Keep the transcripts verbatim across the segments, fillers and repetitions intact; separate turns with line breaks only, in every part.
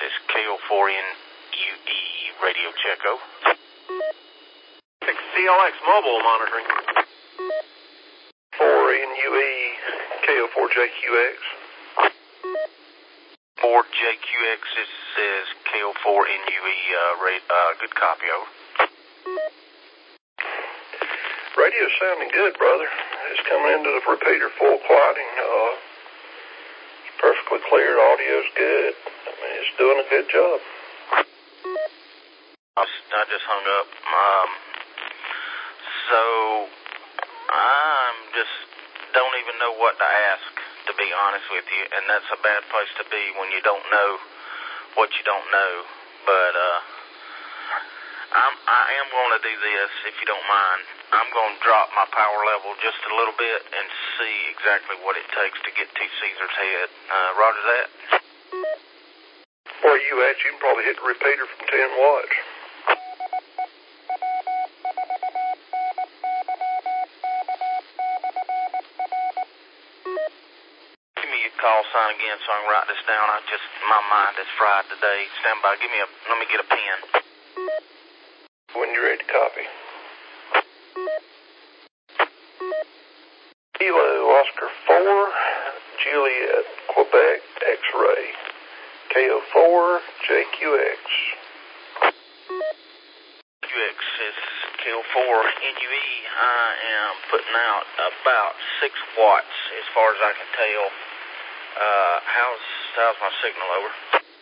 is K O four N U E radio check-o.
C L X mobile monitoring.
four N U E K O four J Q X.
four J Q X, this is K O four N U E, uh, ra- uh, good copy, over.
Radio's sounding good, brother. It's coming into the repeater full quieting. Uh, it's perfectly clear. Audio's good. I mean, it's doing a good job.
I just hung up. Um, so, I'm just don't even know what to ask, to be honest with you, and that's a bad place to be when you don't know what you don't know. But uh, I'm, I am going to do this, if you don't mind. I'm going to drop my power level just a little bit and see exactly what it takes to get to Caesar's head. Uh, roger that.
Where you at? You can probably hit the repeater from ten watts.
Give me a call sign again so I can write this down. I just, my mind is fried today. Stand by. Give me a, let me get a pen.
When you're ready to copy. Kilo Oscar four, Juliet, Quebec, X-ray. K O four J Q X.
Q X is K O four N U E. I am putting out about six watts as far as I can tell. Uh, how's, how's my signal, over?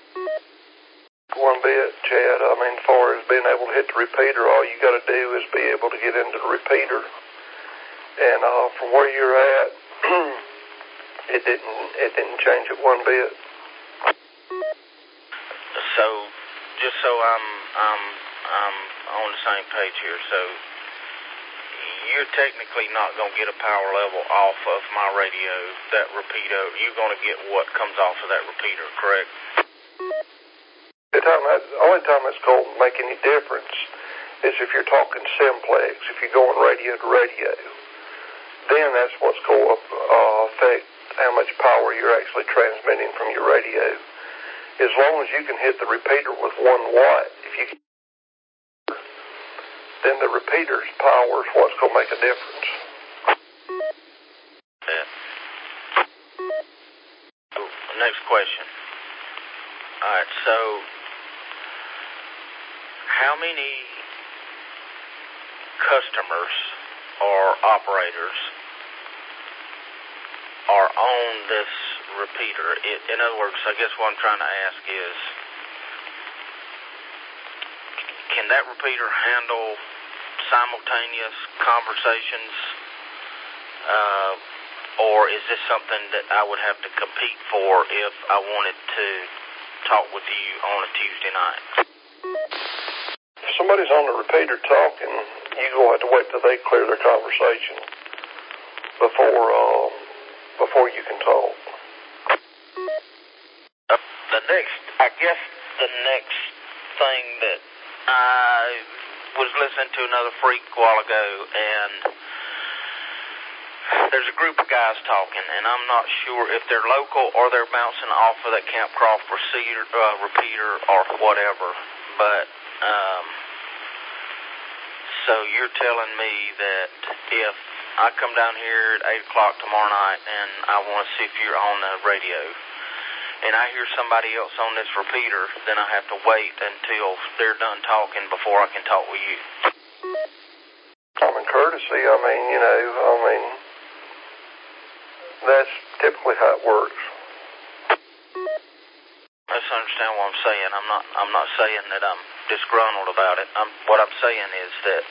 One bit, Chad. I mean, as far as being able to hit the repeater, all you got to do is be able to get into the repeater. And uh, from where you're at, it didn't it didn't change it one bit.
So, just so I'm I'm I'm on the same page here, so you're technically not going to get a power level off of my radio, that repeater. You're going to get what comes off of that repeater, correct?
The time that, only time that's going to make any difference is if you're talking simplex, if you're going radio to radio. Then that's what's going to uh, affect how much power you're actually transmitting from your radio. As long as you can hit the repeater with one watt, if you can, then the repeater's power is what's going to make a difference.
Yeah. Oh, next question. All right, so how many customers or operators are on this repeater? It, in other words, I guess what I'm trying to ask is, can that repeater handle simultaneous conversations, uh, or is this something that I would have to compete for if I wanted to talk with you on a Tuesday night?
If somebody's on the repeater talking, you're going to have to wait till they clear their conversation before uh, before you can talk.
Uh, the next, I guess the next thing that I was listening to another freak a while ago, and there's a group of guys talking, and I'm not sure if they're local or they're bouncing off of that Camp Croft repeater, uh, repeater or whatever, but um, so you're telling me that if I come down here at eight o'clock tomorrow night and I want to see if you're on the radio, and I hear somebody else on this repeater, then I have to wait until they're done talking before I can talk with you.
Common courtesy, I mean, you know, I mean, that's typically how it works.
Let's understand what I'm saying. I'm not I'm not saying that I'm disgruntled about it. I'm, what I'm saying is that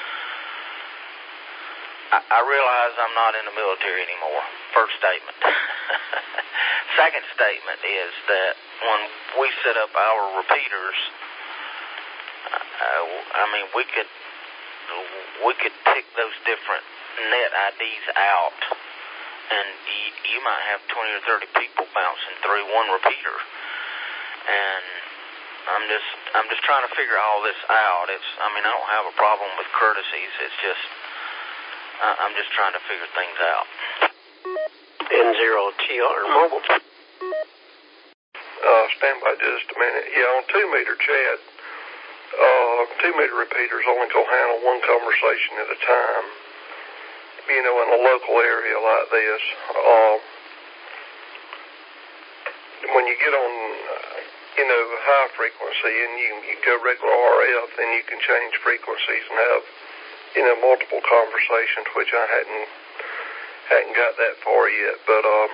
I, I realize I'm not in the military anymore. First statement. Second statement is that when we set up our repeaters, uh, I mean, we could we could pick those different net I Ds out, and you, you might have twenty or thirty people bouncing through one repeater. And I'm just I'm just trying to figure all this out. It's I mean I don't have a problem with courtesies. It's just uh, I'm just trying to figure things out.
N zero T R mobile.
Uh, stand by just a minute. Yeah, on two-meter, Chad, uh, two-meter repeaters only go handle one conversation at a time. You know, in a local area like this, uh, when you get on, you know, high frequency and you, you go regular R F, then you can change frequencies and have, you know, multiple conversations, which I hadn't hadn't got that far yet. But um,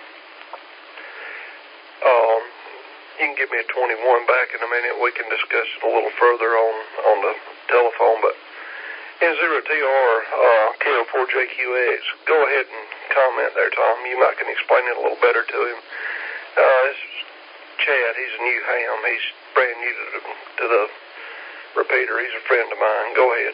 um, you can give me a twenty-one back in a minute. We can discuss it a little further on on the telephone, but. N zero T R, uh, K O four J Q X. Go ahead and comment there, Tom. You might can explain it a little better to him. Uh, this is Chad. He's a new ham. He's brand new to the, to the repeater. He's a friend of mine. Go ahead.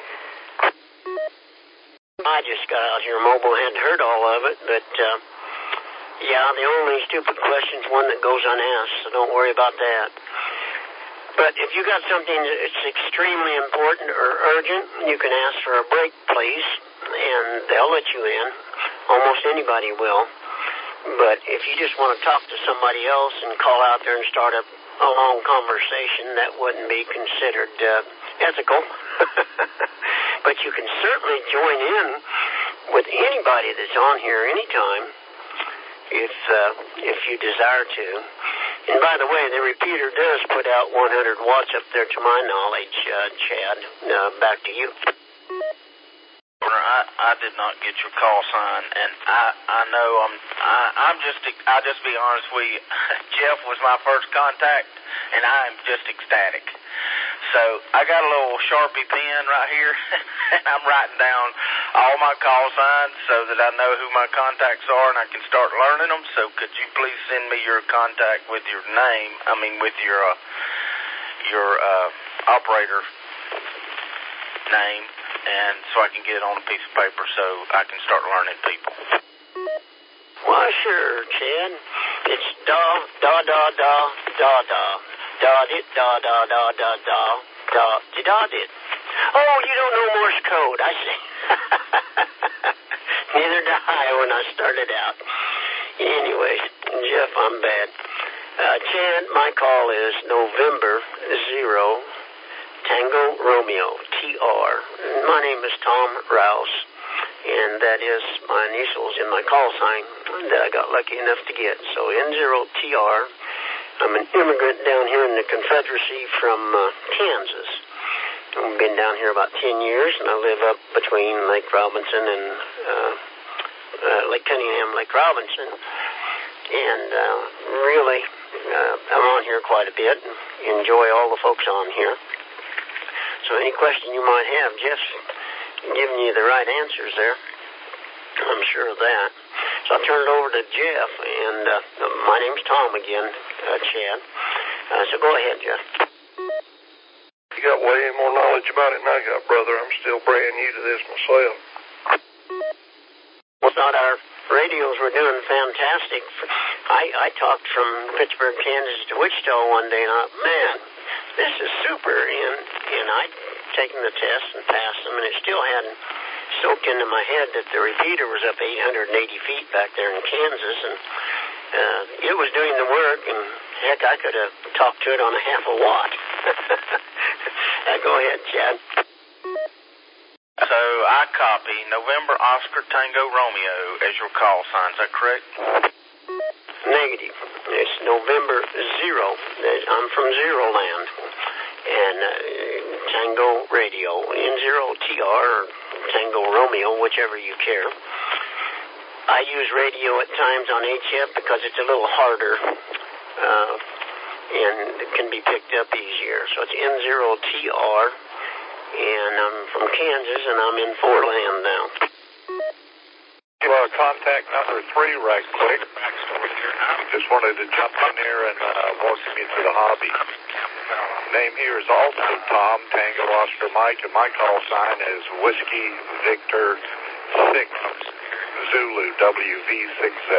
I just got out here mobile. Hadn't heard all of it, but, uh, yeah, the only stupid question is one that goes unasked, so don't worry about that. But if you got something that's extremely important or urgent, you can ask for a break, please, and they'll let you in. Almost anybody will. But if you just want to talk to somebody else and call out there and start a, a long conversation, that wouldn't be considered uh, ethical. But you can certainly join in with anybody that's on here anytime if uh, if you desire to. And by the way, the repeater does put out one hundred watts up there to my knowledge, uh, Chad. Uh, back to you.
I, I did not get your call sign, and I I know I'm I, I'm just I'll just be honest with you. Jeff was my first contact, and I am just ecstatic. So I got a little Sharpie pen right here, and I'm writing down all my call signs so that I know who my contacts are, and I can start learning them. So could you please send me your contact with your name? I mean, with your uh, your uh, operator name, and so I can get it on a piece of paper so I can start learning people.
Why, sure, Chad. It's da da da da da da. Da dit da da da da da da da dit. Oh, you don't know Morse code, I see. Neither did I when I started out. Anyways, Jeff, I'm bad. Uh, Chad, my call is November zero Tango Romeo T R. My name is Tom Rouse, and that is my initials in my call sign that I got lucky enough to get. So N zero T R. I'm an immigrant down here in the Confederacy from uh, Kansas. I've been down here about ten years, and I live up between Lake Robinson and uh, uh, Lake Cunningham, Lake Robinson. And uh, really, uh, I'm on here quite a bit and enjoy all the folks on here. So any question you might have, Jeff's giving you the right answers there. I'm sure of that. So I'll turn it over to Jeff, and uh, my name's Tom again, uh, Chad. Uh, so go ahead, Jeff.
You got way more knowledge about it than I got, brother. I'm still brand new to this myself.
Well, thought our radios were doing fantastic. I, I talked from Pittsburgh, Kansas to Wichita one day, and I thought, man, this is super. And, and I'd taken the test and passed them, and it still hadn't soaked into my head that the repeater was up eight hundred eighty feet back there in Kansas, and uh, it was doing the work, and heck, I could have talked to it on a half a watt. uh, go ahead, Chad.
So I copy November Oscar Tango Romeo as your call sign. Is that correct?
Negative. It's November Zero. I'm from Zero Land. And uh, Tango Radio, N zero T R or Tango Romeo, whichever you care. I use radio at times on H F because it's a little harder uh, and it can be picked up easier. So it's N zero T R, and I'm from Kansas, and I'm in Foreland now.
Uh, contact number three right quick. Just wanted to jump in there and uh, welcome you to the hobby. Name here is also Tom, Tango Oscar Mike, and my call sign is Whiskey Victor six Zulu W V six Z.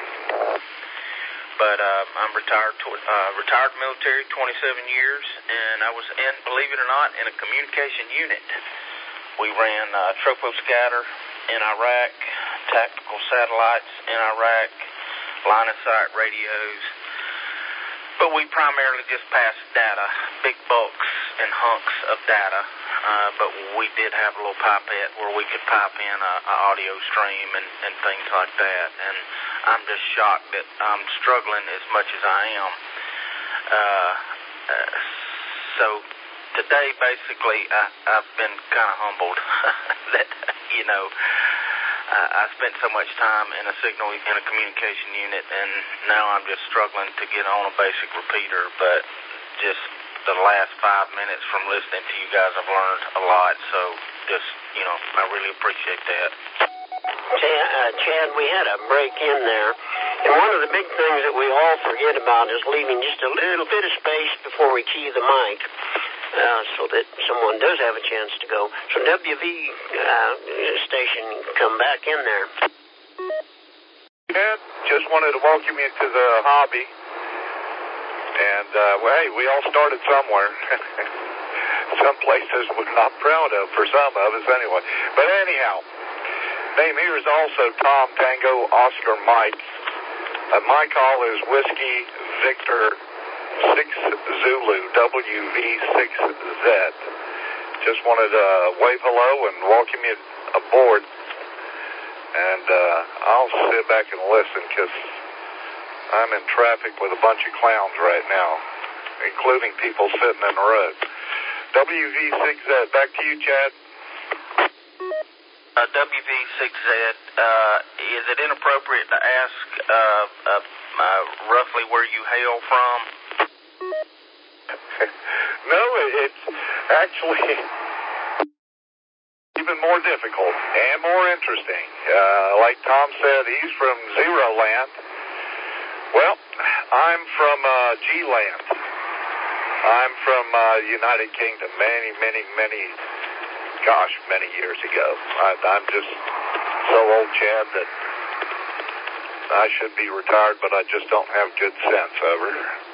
But uh, I'm retired, uh, retired military, twenty-seven years, and I was in, believe it or not, in a communication unit. We ran uh, troposcatter in Iraq, tactical satellites in Iraq, line of sight radios. but we primarily just pass data, big bulks and hunks of data. Uh, but we did have a little pipette where we could pipe in a, a audio stream and, and things like that. And I'm just shocked that I'm struggling as much as I am. Uh, uh, so today, basically, I, I've been kind of humbled that, you know, uh, I spent so much time in a signal, in a communication unit, and now I'm just struggling to get on a basic repeater. But just the last five minutes from listening to you guys, I've learned a lot. So just, you know, I really appreciate that.
Chad, uh, Chad, we had a break in there, and one of the big things that we all forget about is leaving just a little bit of space before we key the mic, uh, so that someone does have a chance to go. So W V uh, station, come back in there.
Chad, just wanted to welcome you to the hobby. And, uh, well, hey, we all started somewhere. Some places we're not proud of, for some of us anyway. But anyhow, name here is also Tom Tango Oscar Mike. Uh, my call is Whiskey Victor six Zulu, W V six Z. Just wanted to wave hello and welcome you aboard. And uh, I'll sit back and listen because I'm in traffic with a bunch of clowns right now, including people sitting in the road. W V six Z, back to you, Chad.
Uh, W V six Z, uh, is it inappropriate to ask uh, uh, uh, roughly where you hail from?
No, it's actually even more difficult and more interesting. Uh, like Tom said, he's from Zero Land. Well, I'm from uh, G-Land. I'm from uh, United Kingdom many, many, many, gosh, many years ago. I, I'm just so old, Chad, that I should be retired, but I just don't have good sense, over.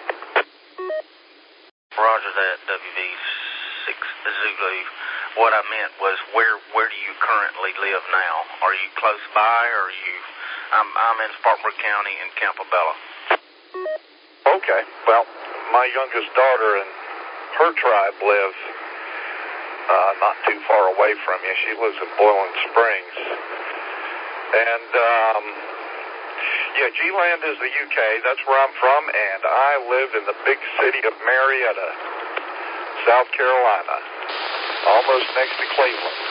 Roger that, W V six Zulu. What I meant was, where where do you currently live now? Are you close by, or are you... I'm, I'm in Spartanburg County in Campobello.
Okay, well, my youngest daughter and her tribe live uh, not too far away from you. She lives in Boiling Springs. And, um, yeah, G-Land is the U K. That's where I'm from, and I live in the big city of Marietta, South Carolina, almost next to Cleveland.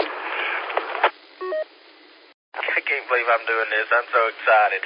I can't believe I'm doing this. I'm so excited.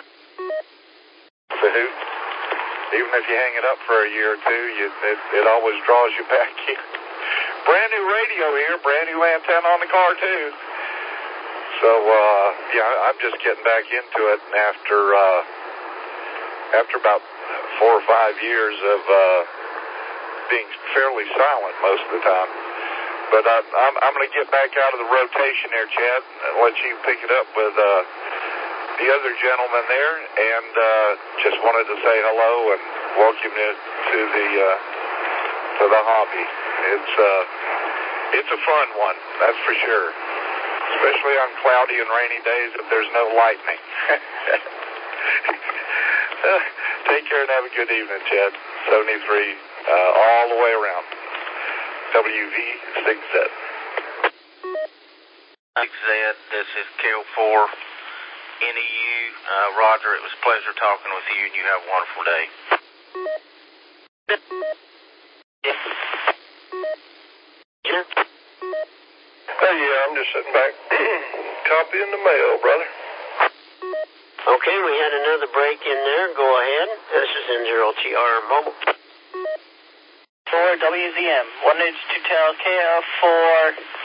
So, even if you hang it up for a year or two, you, it, it always draws you back in. Brand new radio here, brand new antenna on the car, too. So, uh, yeah, I'm just getting back into it after, uh, after about four or five years of, uh, being fairly silent most of the time. But I, I'm, I'm going to get back out of the rotation there, Chad, and let you pick it up with, uh, the other gentleman there, and, uh, just wanted to say hello and welcome you to the, uh, to the hobby. It's, uh, it's a fun one, that's for sure. Especially on cloudy and rainy days if there's no lightning. Take care and have a good evening, Chad. seventy-three, uh, all the way around. W V six Z.
six Z, this is K O four N E U. Uh, Roger, it was a pleasure talking with you, and you have a wonderful day.
Hey, yeah, I'm just sitting back. Copy in the mail, brother.
Okay, we had another break in there. Go ahead. This is N zero T R Mobile.
four W Z M. Wanted to tell K F four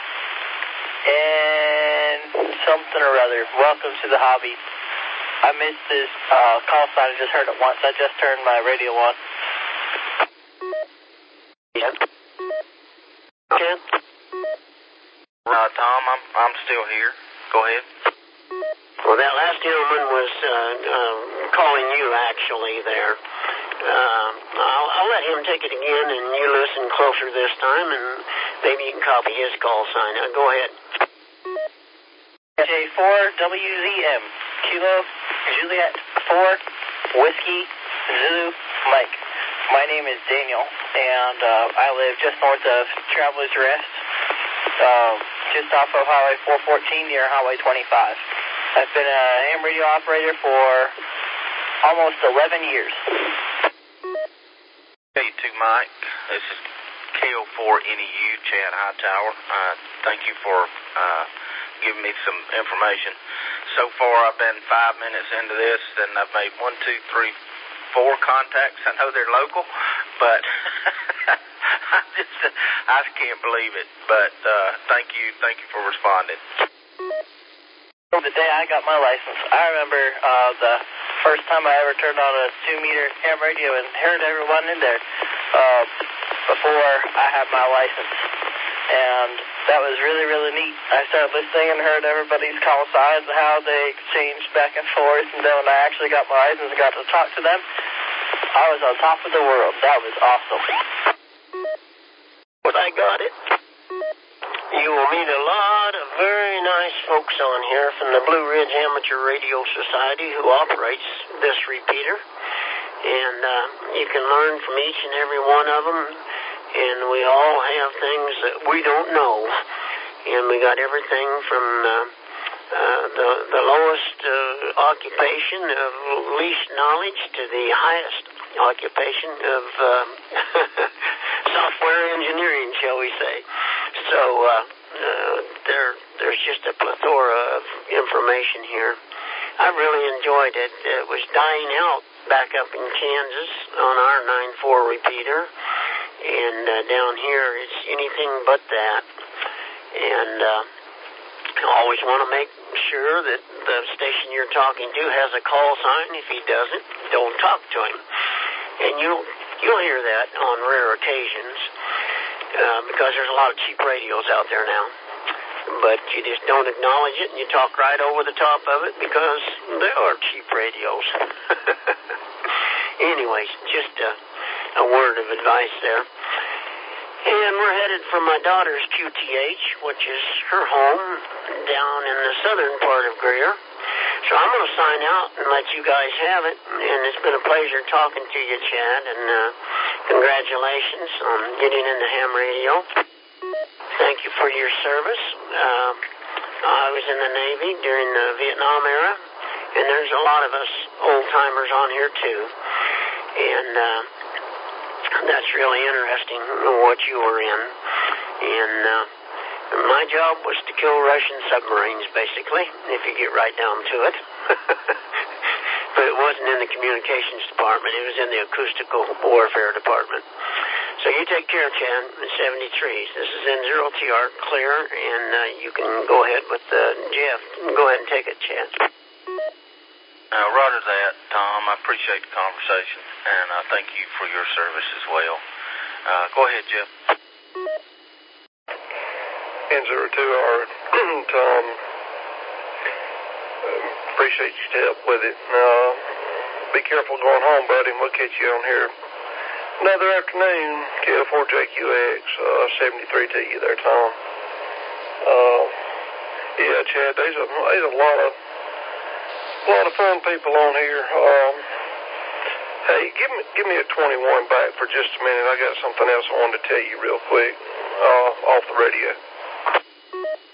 and something or other. Welcome to the hobby. I missed this uh, call sign. I just heard it once. I just turned my radio on.
Yeah. Ken?
Uh, Tom, I'm I'm still here. Go ahead.
Well, that last gentleman was uh, uh, calling you, actually, there. Uh, I'll, I'll let him take it again, and you listen closer this time, and maybe you can copy his call sign. Uh, go ahead.
J four W Z M. Kilo Juliet four Whiskey Zulu Mike. My name is Daniel, and uh, I live just north of Travelers Rest, uh, just off of Highway four fourteen near Highway twenty-five. I've been a ham radio operator for almost eleven years.
K two Mike, this is K O four N E U, Chad Hightower. Uh, thank you for uh, giving me some information. So far, I've been five minutes into this, and I've made one, two, three, four contacts. I know they're local, but I just I just can't believe it. But uh, thank you, thank you for responding.
The day I got my license, I remember uh, the first time I ever turned on a two-meter ham radio and heard everyone in there uh, before I had my license. And that was really, really neat. I started listening and heard everybody's call signs and how they exchanged back and forth. And then when I actually got my license and got to talk to them, I was on top of the world. That was awesome.
But I got it. You will meet a lot of very nice folks on here from the Blue Ridge Amateur Radio Society who operates this repeater. And uh, you can learn from each and every one of them. And we all have things that we don't know. And we got everything from uh, uh, the, the lowest uh, occupation of least knowledge to the highest occupation of uh, software engineering, shall we say. So uh, uh, there, there's just a plethora of information here. I really enjoyed it. It was dying out back up in Kansas on our nine four repeater. And uh, down here, it's anything but that. And uh, I always want to make sure that the station you're talking to has a call sign. If he doesn't, don't talk to him. And you'll, you'll hear that on rare occasions uh, because there's a lot of cheap radios out there now. But you just don't acknowledge it, and you talk right over the top of it because there are cheap radios. Anyways, just a, a word of advice there. And we're headed for my daughter's Q T H, which is her home down in the southern part of Greer. So I'm going to sign out and let you guys have it. And it's been a pleasure talking to you, Chad. And uh, congratulations on getting into ham radio. Thank you for your service. Uh, I was in the Navy during the Vietnam era, and there's a lot of us old-timers on here, too. And uh, that's really interesting what you were in. And uh, my job was to kill Russian submarines, basically, if you get right down to it. But it wasn't in the communications department. It was in the acoustical warfare department. So you take care, Chad, seventy-three. This is N zero T R, clear, and uh, you can go ahead with uh, Jeff. Go ahead and take it, Chad.
Uh, roger that, Tom. I appreciate the conversation, and I uh, thank you for your service as well. Uh, go ahead, Jeff.
N zero two R, Tom. Um, appreciate your help with it. Uh, be careful going home, buddy, and we'll catch you on here another afternoon. K L four J Q X, uh, seventy-three to you there, Tom. Uh, yeah, Chad, there's a, there's a lot of a lot of fun people on here. Um, hey, give me give me a twenty-one back for just a minute. I got something else I wanted to tell you real quick uh, off the radio.